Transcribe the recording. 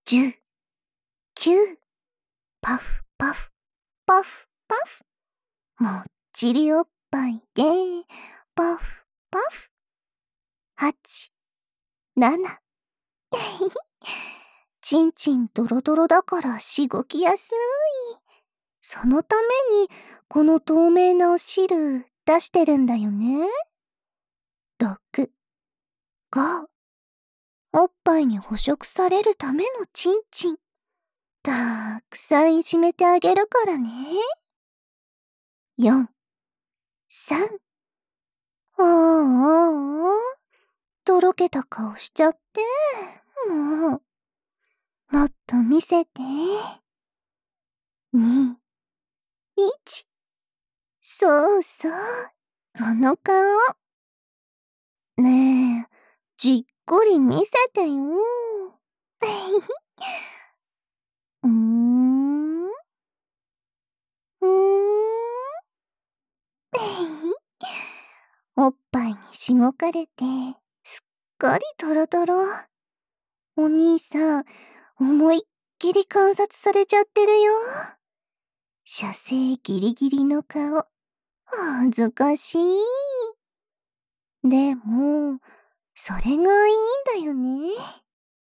10、9、パフパフ、パフパフ。もっちりおっぱいで、パフパフ。8、7。ちんちんドロドロだからしごきやすい。そのためにこの透明なお汁出してるんだよね。6、5。おっぱいに捕食されるためのちんちん。たくさんいじめてあげるからね。4、3。とろけた顔しちゃって。もう。もっと見せて。2、1。そうそう。この顔。ねえ、じっくり見せてよ。うーん。おっぱいにしごかれて、すっかりトロトロ。お兄さん、思いっきり観察されちゃってるよ。射精ギリギリの顔。恥ずかしい。でも、それがいいんだよね。